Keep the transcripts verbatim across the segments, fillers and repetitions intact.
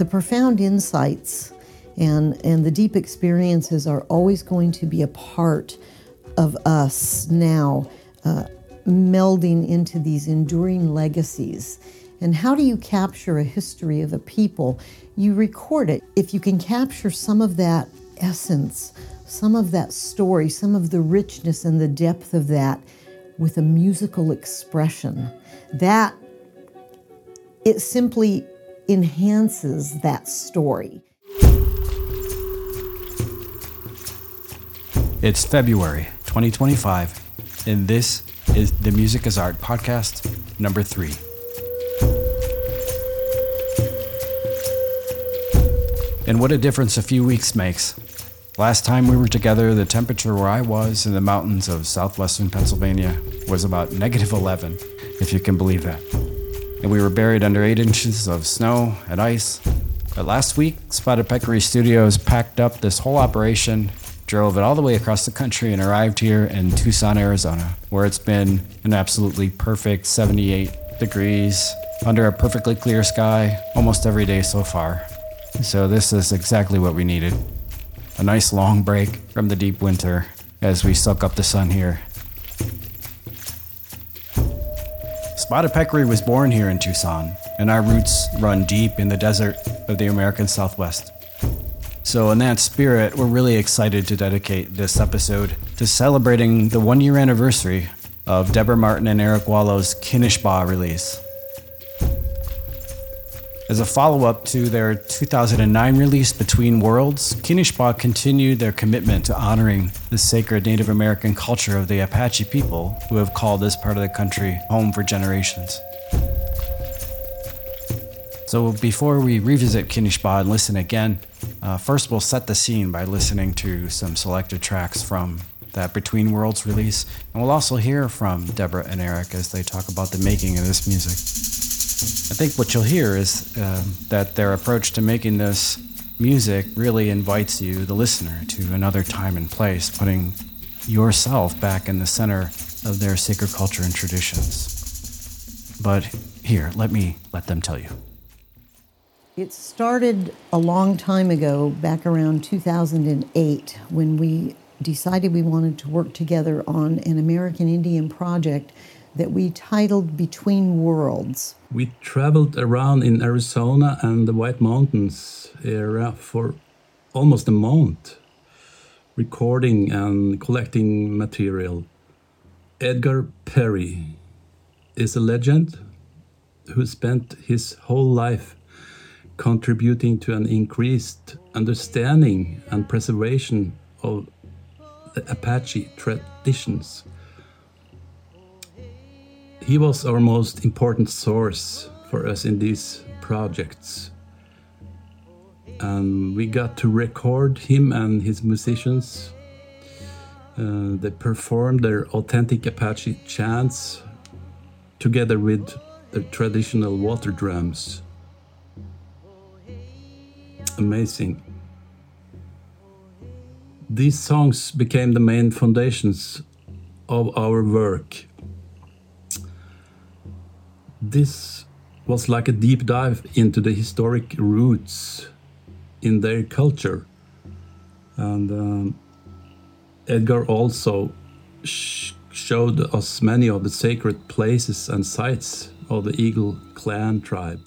the profound insights and, and the deep experiences are always going to be a part of us now, uh, melding into these enduring legacies. And how do you capture a history of a people? You record it. If you can capture some of that essence, some of that story, some of the richness and the depth of that with a musical expression, that it simply enhances that story. It's February twenty twenty-five, and this is the Music is Art podcast number three. And what a difference a few weeks makes. Last time we were together, the temperature where I was in the mountains of southwestern Pennsylvania was about negative eleven, if you can believe that. And we were buried under eight inches of snow and ice. But last week, Spotted Peccary Studios packed up this whole operation, drove it all the way across the country, and arrived here in Tucson, Arizona, where it's been an absolutely perfect seventy-eight degrees under a perfectly clear sky almost every day so far. So this is exactly what we needed. A nice long break from the deep winter as we soak up the sun here. Spotted Peccary was born here in Tucson, and our roots run deep in the desert of the American Southwest. So in that spirit, we're really excited to dedicate this episode to celebrating the one-year anniversary of Deborah Martin and Eric Wallow's Kinishbah release. As a follow-up to their two thousand nine release, Between Worlds, Kinishbah continued their commitment to honoring the sacred Native American culture of the Apache people who have called this part of the country home for generations. So before we revisit Kinishbah and listen again, uh, first we'll set the scene by listening to some selected tracks from that Between Worlds release, and we'll also hear from Deborah and Eric as they talk about the making of this music. I think what you'll hear is uh, that their approach to making this music really invites you, the listener, to another time and place, putting yourself back in the center of their sacred culture and traditions. But here, let me let them tell you. It started a long time ago, back around two thousand eight, when we decided we wanted to work together on an American Indian project that we titled Between Worlds. We traveled around in Arizona and the White Mountains area for almost a month, recording and collecting material. Edgar Perry is a legend who spent his whole life contributing to an increased understanding and preservation of the Apache traditions. He was our most important source for us in these projects. And we got to record him and his musicians. Uh, they performed their authentic Apache chants together with the traditional water drums. Amazing. These songs became the main foundations of our work. This was like a deep dive into the historic roots in their culture. And um, Edgar also sh- showed us many of the sacred places and sites of the Eagle Clan tribe.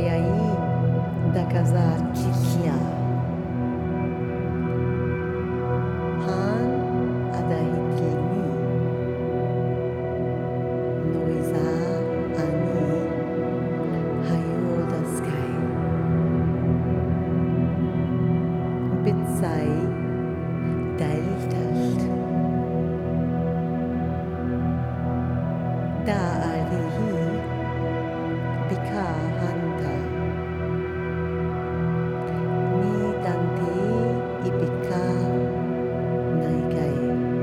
Ayai da casa Chikia. Han Adahitini. Noiza Ani Hayoda Sky. Bitsai Dailtalt. Da Alihi Bika Hanta. Ni Dante Ibika Naigai.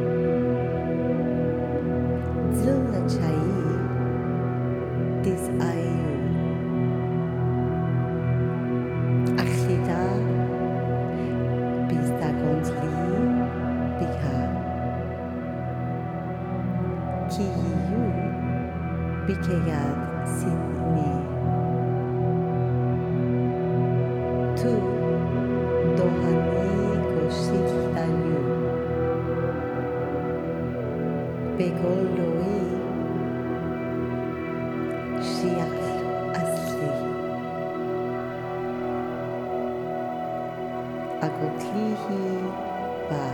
Zilla Chai Dis Ayu. Akhlita Bistagonsli Bika. Kiyu Bikeyad Sinni. Tu Dohani Koshitayu. Begoloi Shiak Asli. Akotlihi Ba.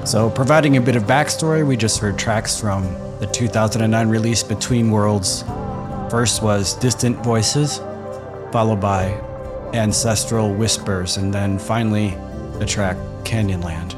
So, providing a bit of backstory, we just heard tracks from the two thousand nine release Between Worlds. First was Distant Voices, followed by Ancestral Whispers, and then finally the track Canyonland.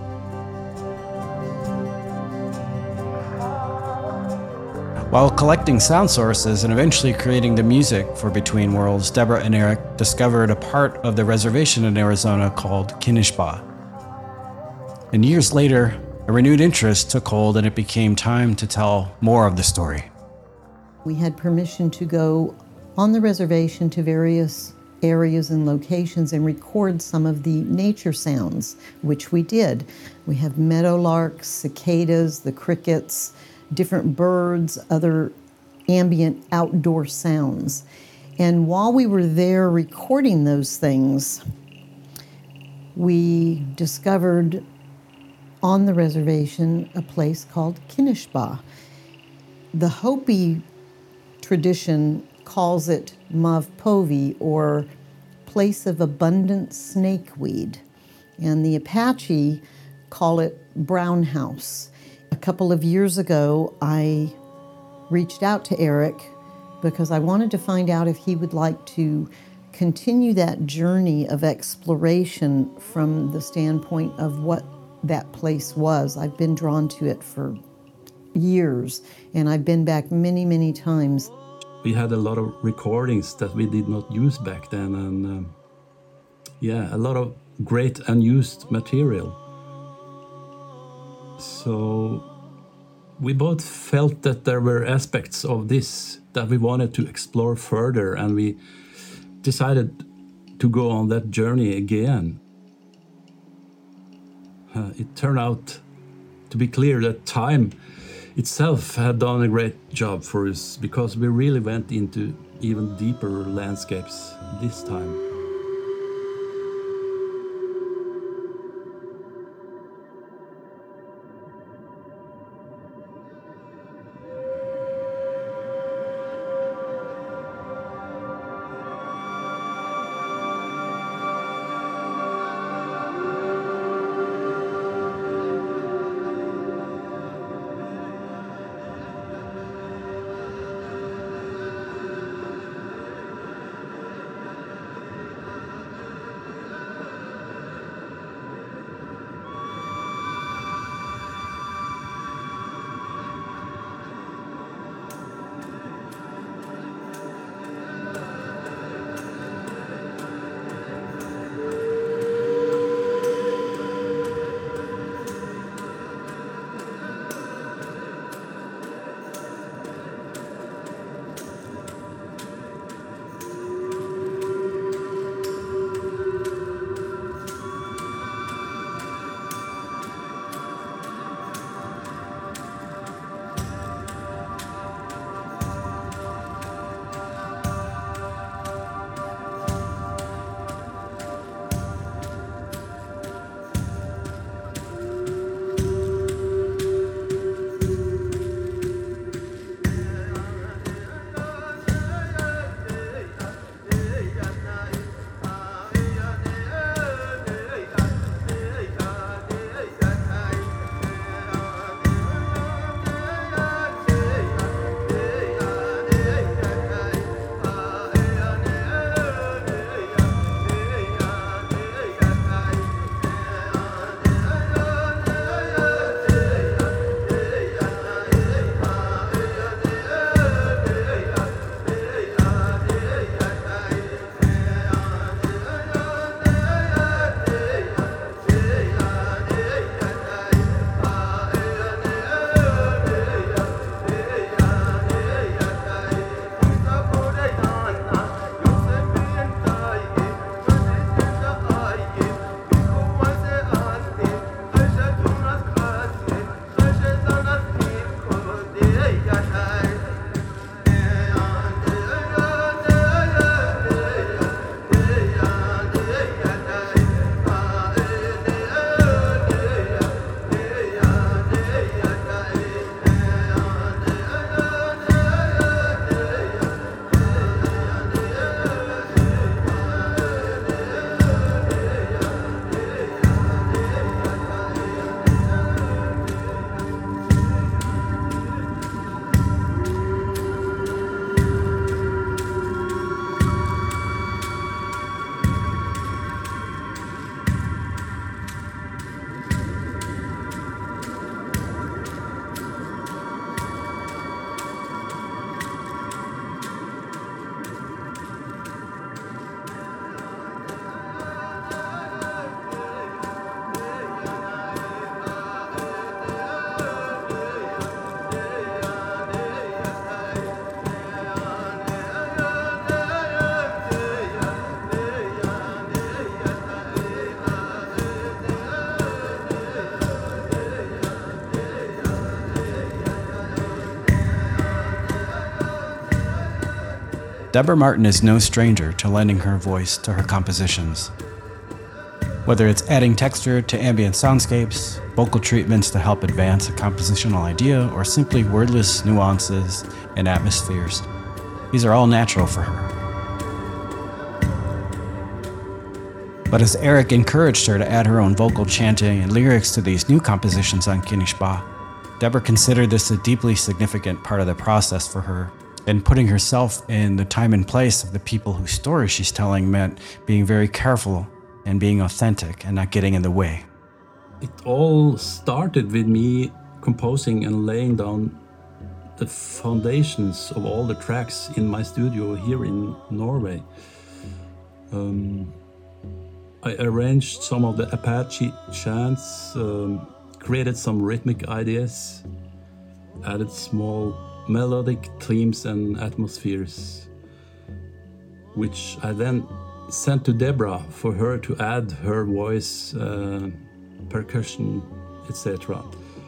While collecting sound sources and eventually creating the music for Between Worlds, Deborah and Eric discovered a part of the reservation in Arizona called Kinishba. And years later, a renewed interest took hold and it became time to tell more of the story. We had permission to go on the reservation to various areas and locations and record some of the nature sounds, which we did. We have meadowlarks, cicadas, the crickets, different birds, other ambient outdoor sounds. And while we were there recording those things, we discovered on the reservation a place called Kinishba. The Hopi tradition calls it Mavpovi, or place of abundant snakeweed, and the Apache call it brown house. A couple of years ago, I reached out to Eric because I wanted to find out if he would like to continue that journey of exploration from the standpoint of what that place was. I've been drawn to it for years, and I've been back many, many times. We had a lot of recordings that we did not use back then, and um, yeah, a lot of great unused material. So we both felt that there were aspects of this that we wanted to explore further, and we decided to go on that journey again. Uh, it turned out to be clear that time itself had done a great job for us, because we really went into even deeper landscapes this time. Deborah Martin is no stranger to lending her voice to her compositions. Whether it's adding texture to ambient soundscapes, vocal treatments to help advance a compositional idea, or simply wordless nuances and atmospheres, these are all natural for her. But as Eric encouraged her to add her own vocal chanting and lyrics to these new compositions on Kinishba, Deborah considered this a deeply significant part of the process for her, and putting herself in the time and place of the people whose story she's telling meant being very careful and being authentic and not getting in the way. It all started with me composing and laying down the foundations of all the tracks in my studio here in Norway. Um, I arranged some of the Apache chants, um, created some rhythmic ideas, added small melodic themes and atmospheres, which I then sent to Deborah for her to add her voice, uh, percussion, et cetera.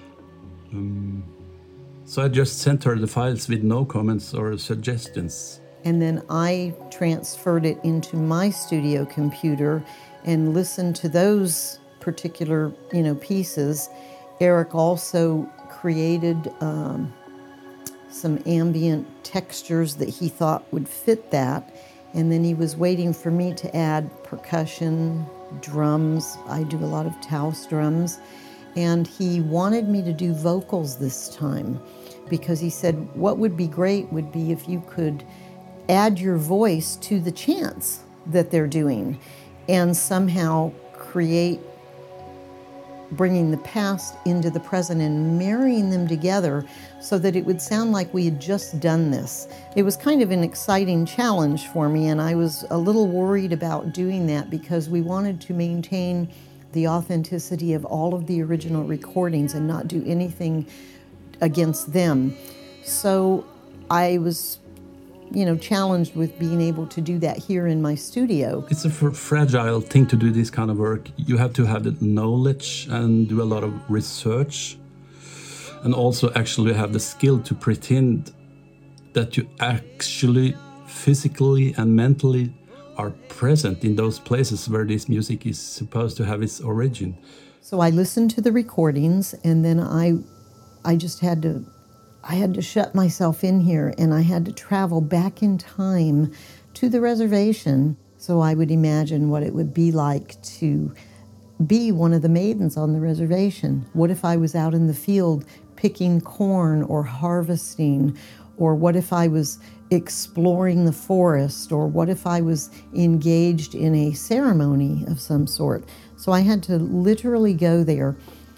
Um, so I just sent her the files with no comments or suggestions. And then I transferred it into my studio computer and listened to those particular, you know, pieces. Eric also created um, some ambient textures that he thought would fit that. And then he was waiting for me to add percussion, drums. I do a lot of Taos drums. And he wanted me to do vocals this time because he said, what would be great would be if you could add your voice to the chants that they're doing and somehow create bringing the past into the present and marrying them together so that it would sound like we had just done this. It was kind of an exciting challenge for me, and I was a little worried about doing that because we wanted to maintain the authenticity of all of the original recordings and not do anything against them. So I was, you know, challenged with being able to do that here in my studio. It's a fr- fragile thing to do this kind of work. You have to have the knowledge and do a lot of research, and also actually have the skill to pretend that you actually physically and mentally are present in those places where this music is supposed to have its origin. So I listened to the recordings, and then I, I just had to I had to shut myself in here, and I had to travel back in time to the reservation so I would imagine what it would be like to be one of the maidens on the reservation. What if I was out in the field picking corn or harvesting? Or what if I was exploring the forest? Or what if I was engaged in a ceremony of some sort? So I had to literally go there.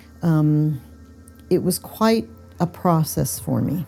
Um, it was quite a process for me.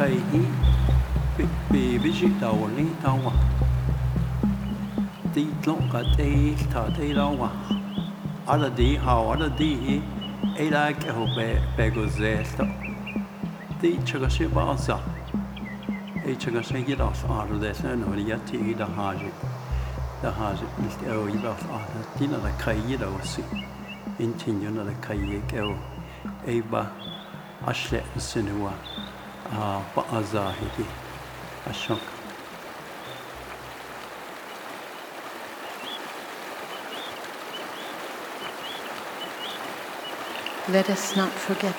kai hi bi bi visi tau ni tau wa ti tlong ka te ta te lau wa ala di hao ala di hi e la ke ho be be go ze sto ti chaga shi ba sa e chaga shi gi da fa ro de sa no ri ya ti da ha ji da ha ji ni ke o i ba fa ti na da kai yi da o si in tin yo na da kai ye ke o e ba ashle sinua a ba azahidi ashok. Let us not forget.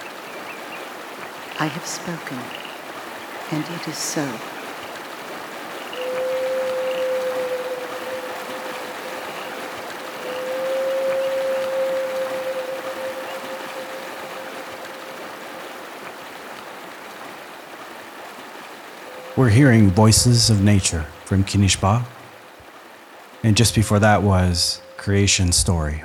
I have spoken, and it is so. We're hearing Voices of Nature from Kinishba, and just before that was Creation Story.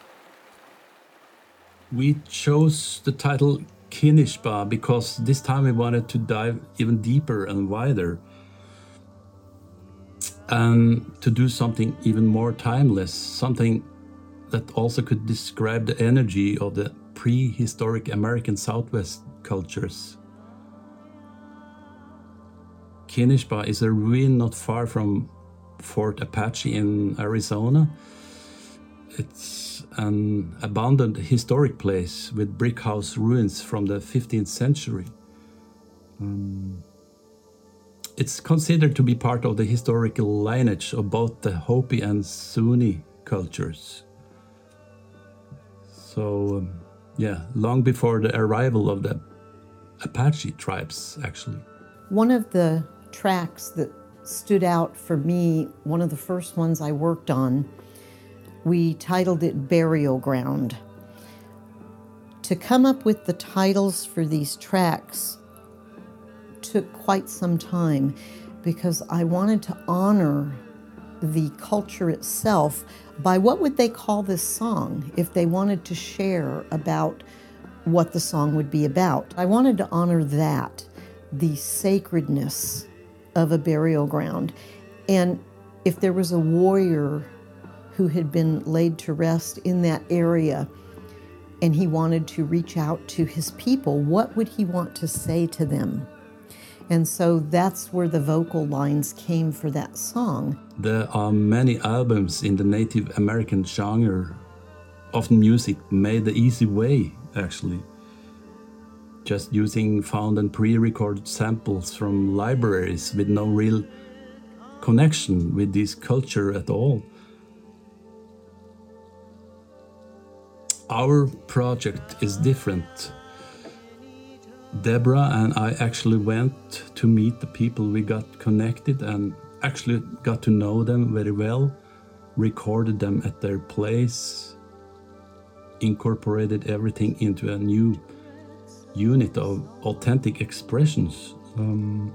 We chose the title Kinishba because this time we wanted to dive even deeper and wider and to do something even more timeless, something that also could describe the energy of the prehistoric American Southwest cultures. Kinishba is a ruin not far from Fort Apache in Arizona. It's an abandoned historic place with brick house ruins from the fifteenth century. Um, it's considered to be part of the historical lineage of both the Hopi and Zuni cultures. So, um, yeah, long before the arrival of the Apache tribes, actually. One of the tracks that stood out for me, one of the first ones I worked on, we titled it Burial Ground. To come up with the titles for these tracks took quite some time because I wanted to honor the culture itself by what would they call this song if they wanted to share about what the song would be about. I wanted to honor that, the sacredness of a burial ground. And if there was a warrior who had been laid to rest in that area and he wanted to reach out to his people, what would he want to say to them? And so that's where the vocal lines came for that song. There are many albums in the Native American genre, often music made the easy way, actually. Just using found and pre-recorded samples from libraries with no real connection with this culture at all. Our project is different. Deborah and I actually went to meet the people. We got connected and actually got to know them very well, recorded them at their place, incorporated everything into a new unit of authentic expressions. Um,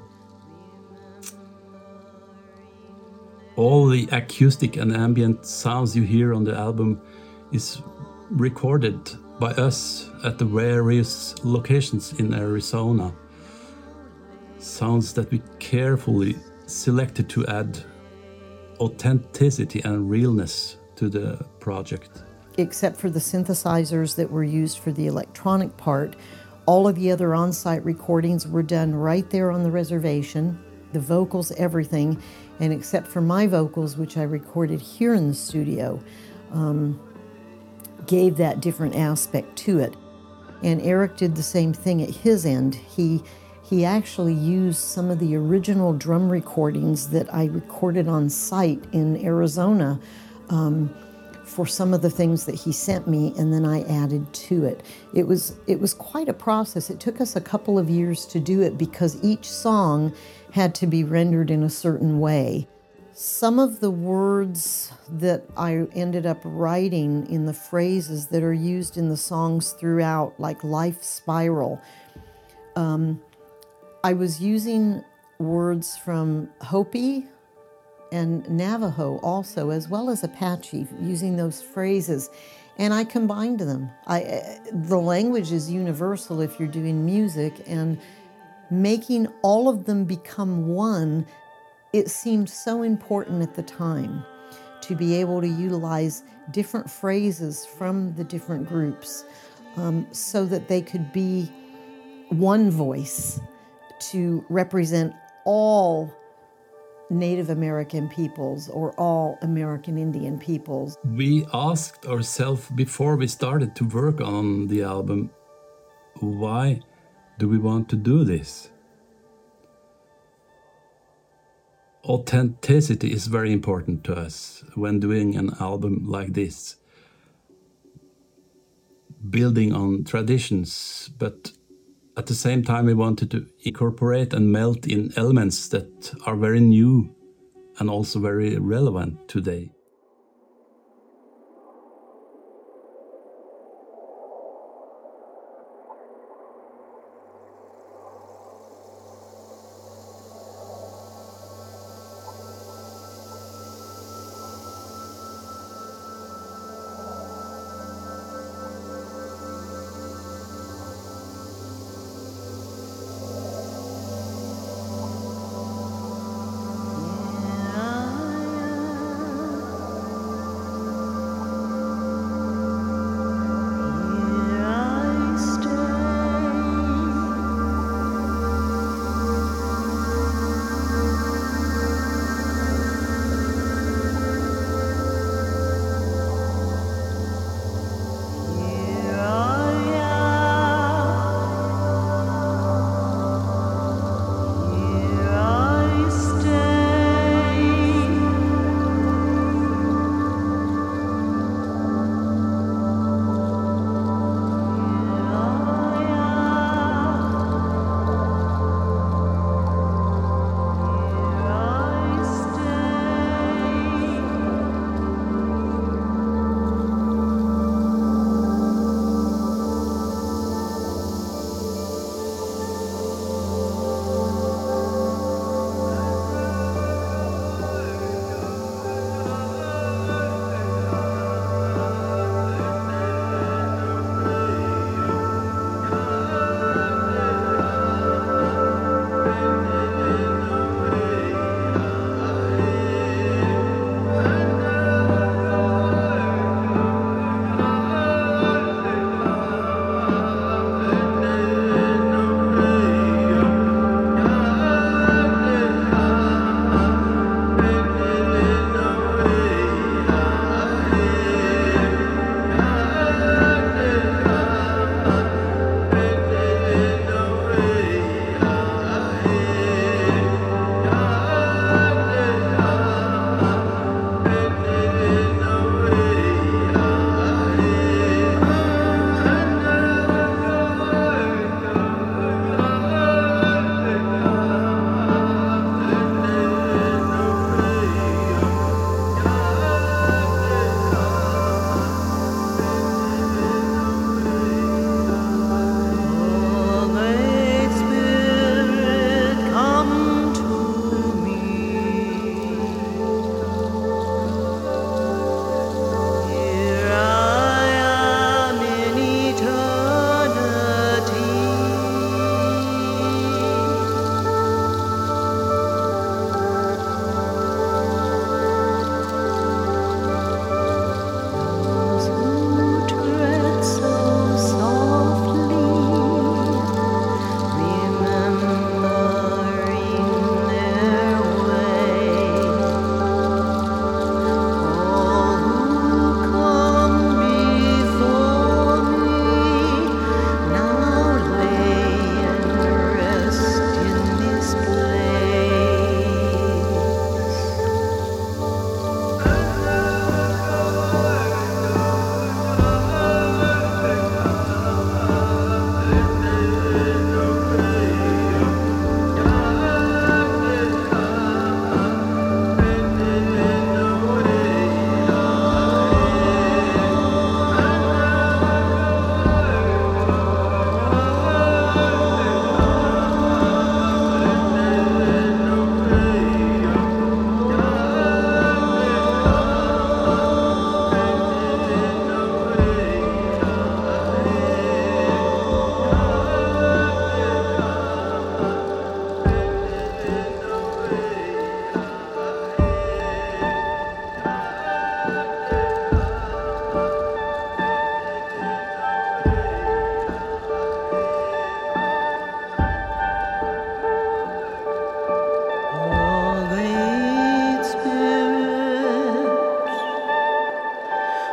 all the acoustic and ambient sounds you hear on the album is recorded by us at the various locations in Arizona. Sounds that we carefully selected to add authenticity and realness to the project. Except for the synthesizers that were used for the electronic part, all of the other on-site recordings were done right there on the reservation, the vocals, everything, and except for my vocals, which I recorded here in the studio, um, gave that different aspect to it. And Eric did the same thing at his end. He he actually used some of the original drum recordings that I recorded on site in Arizona um, for some of the things that he sent me, and then I added to it. It was it was quite a process. It took us a couple of years to do it because each song had to be rendered in a certain way. Some of the words that I ended up writing in the phrases that are used in the songs throughout, like Life Spiral, um, I was using words from Hopi and Navajo also, as well as Apache, using those phrases, and I combined them. I, the language is universal if you're doing music, and making all of them become one, it seemed so important at the time to be able to utilize different phrases from the different groups um, so that they could be one voice to represent all Native American peoples or all American Indian peoples. We asked ourselves before we started to work on the album, why do we want to do this? Authenticity is very important to us when doing an album like this. Building on traditions, but at the same time we wanted to incorporate and melt in elements that are very new and also very relevant today.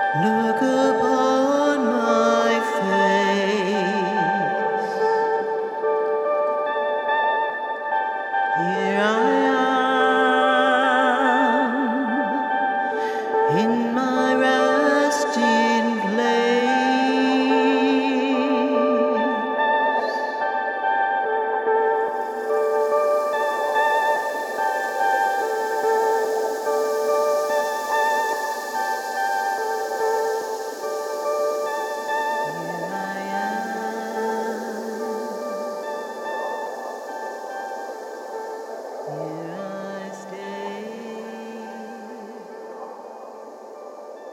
Look upon my face. Here I am in my resting place. Here I am. Here I stay.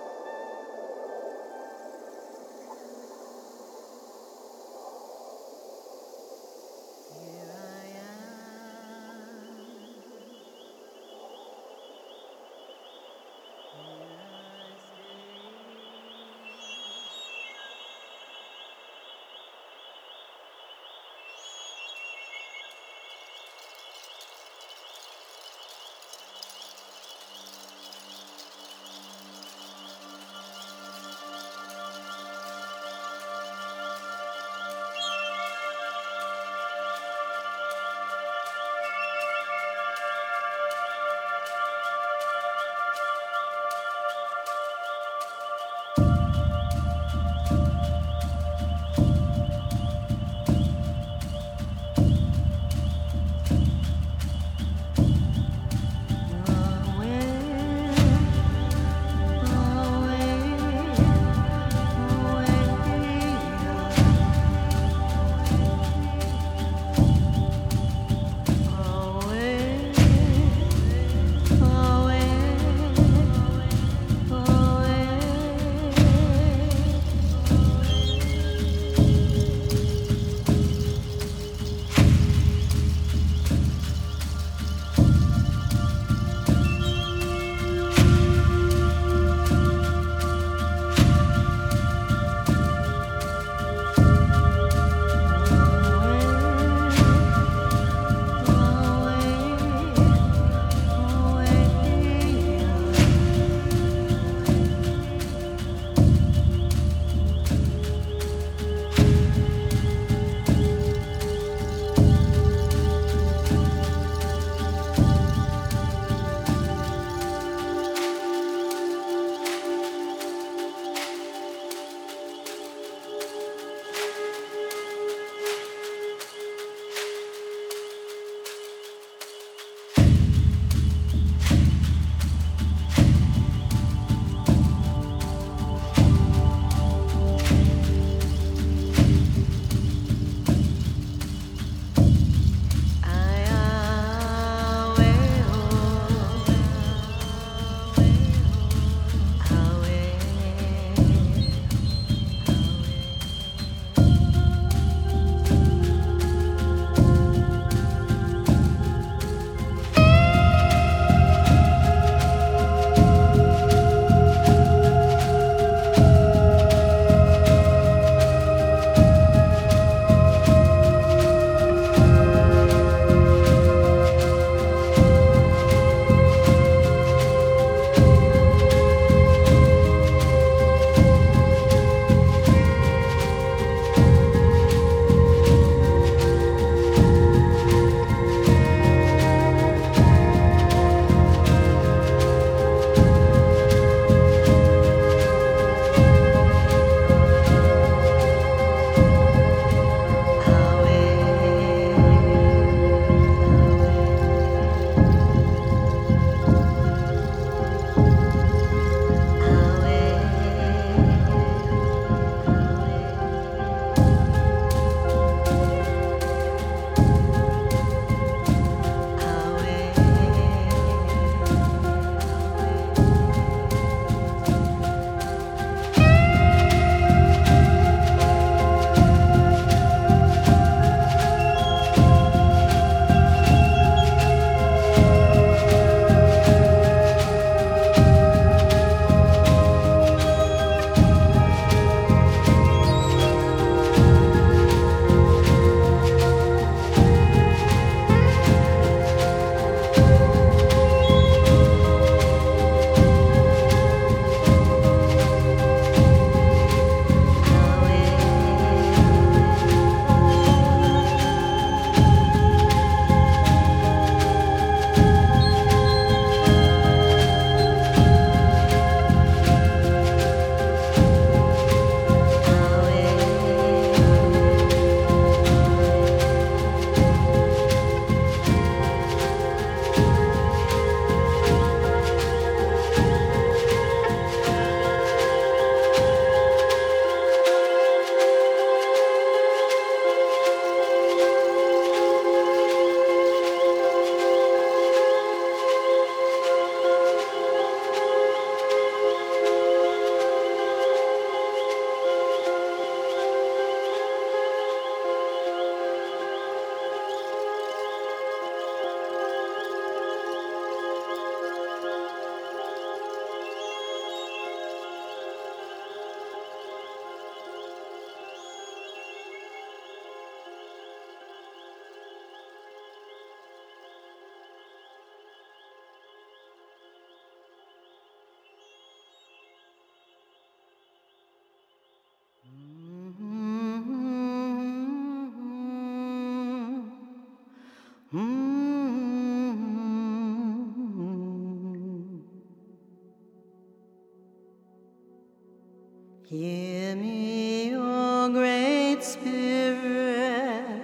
Hear me, O Great Spirit.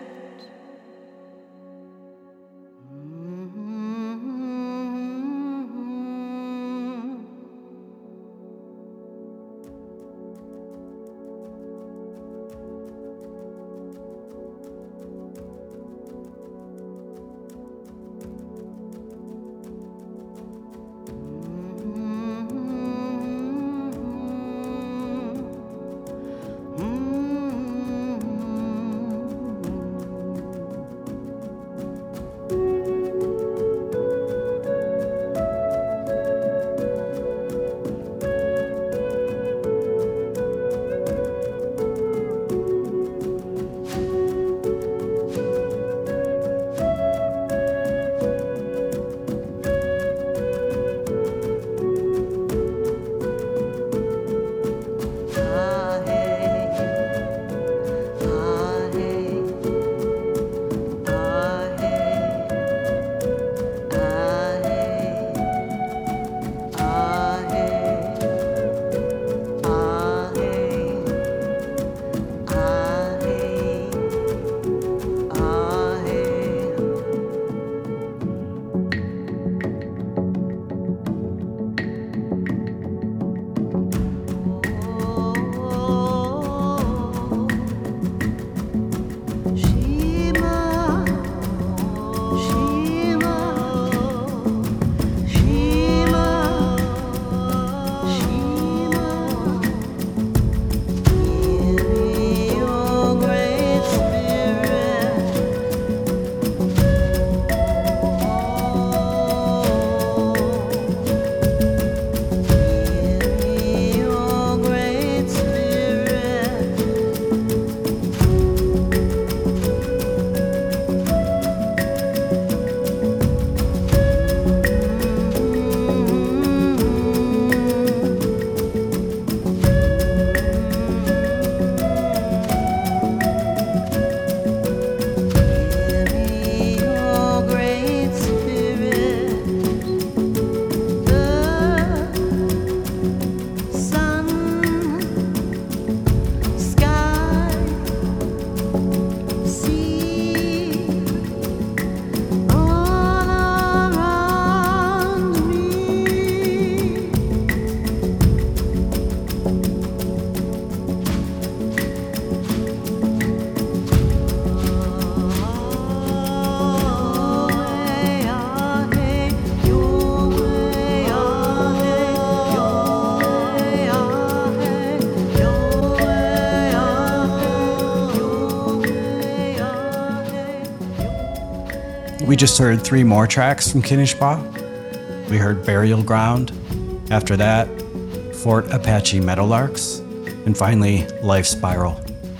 We just heard three more tracks from Kinishpa. We heard Burial Ground. After that, Fort Apache Meadowlarks. And finally, Life Spiral.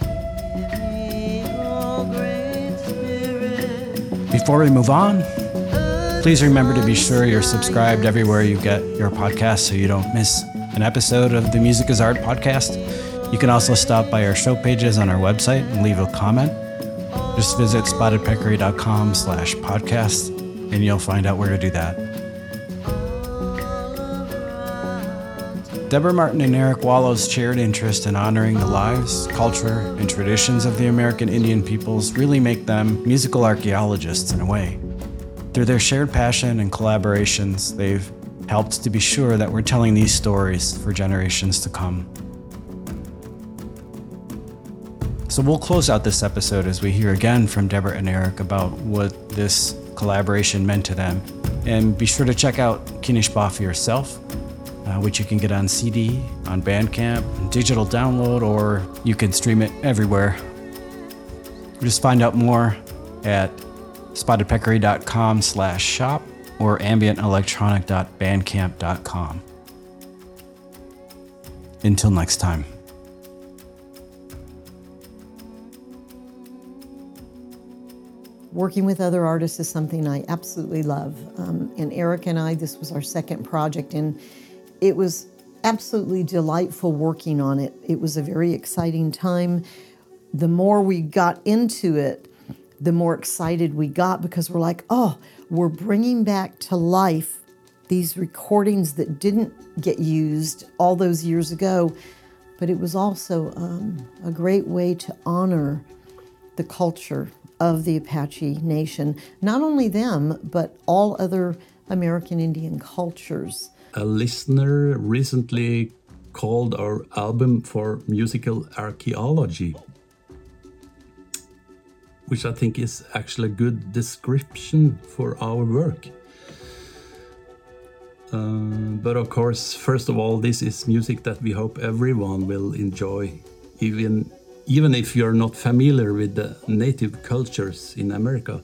Before we move on, please remember to be sure you're subscribed everywhere you get your podcast so you don't miss an episode of the Music is Art podcast. You can also stop by our show pages on our website and leave a comment. Just visit spottedpeccary.com slash podcast and you'll find out where to do that. Deborah Martin and Eric Wallow's shared interest in honoring the lives, culture, and traditions of the American Indian peoples really make them musical archaeologists in a way. Through their shared passion and collaborations, they've helped to be sure that we're telling these stories for generations to come. So we'll close out this episode as we hear again from Deborah and Eric about what this collaboration meant to them. And be sure to check out Kinishpa for yourself, uh, which you can get on C D, on Bandcamp, digital download, or you can stream it everywhere. Just find out more at spottedpeccary.com slash shop or ambientelectronic.bandcamp dot com. Until next time. Working with other artists is something I absolutely love. Um, and Eric and I, this was our second project, and it was absolutely delightful working on it. It was a very exciting time. The more we got into it, the more excited we got because we're like, oh, we're bringing back to life these recordings that didn't get used all those years ago, but it was also um, a great way to honor the culture of the Apache Nation, not only them, but all other American Indian cultures. A listener recently called our album for musical archaeology, which I think is actually a good description for our work. Uh, but of course, first of all, this is music that we hope everyone will enjoy, even, even if you're not familiar with the native cultures in America.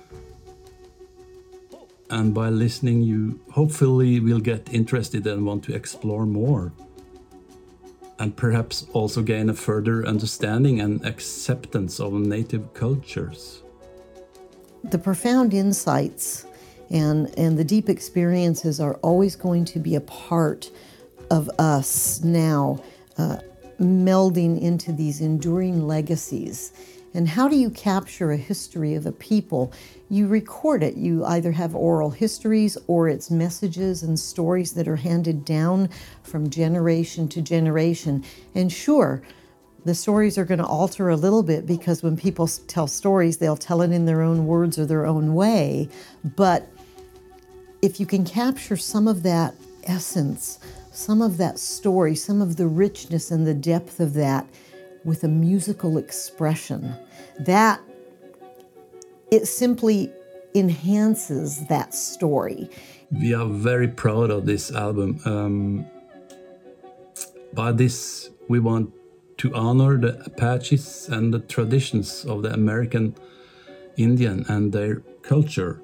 And by listening, you hopefully will get interested and want to explore more. And perhaps also gain a further understanding and acceptance of native cultures. The profound insights and, and the deep experiences are always going to be a part of us now, uh, melding into these enduring legacies. And how do you capture a history of a people? You record it. You either have oral histories or it's messages and stories that are handed down from generation to generation. And sure, the stories are going to alter a little bit because when people tell stories, they'll tell it in their own words or their own way. But if you can capture some of that essence, some of that story, some of the richness and the depth of that, with a musical expression, that it simply enhances that story. We are very proud of this album. Um, by this, we want to honor the Apaches and the traditions of the American Indian and their culture.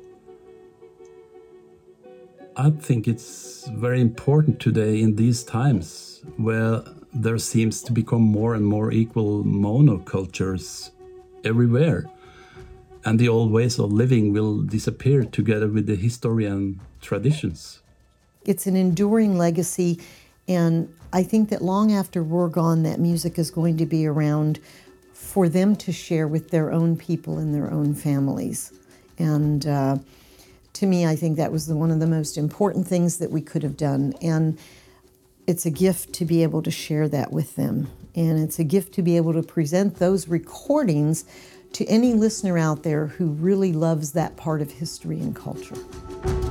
I think it's very important today in these times where there seems to become more and more equal monocultures everywhere. And the old ways of living will disappear together with the history and traditions. It's an enduring legacy, and I think that long after we're gone, that music is going to be around for them to share with their own people and their own families. And uh, to me, I think that was the, one of the most important things that we could have done. And it's a gift to be able to share that with them. And it's a gift to be able to present those recordings to any listener out there who really loves that part of history and culture.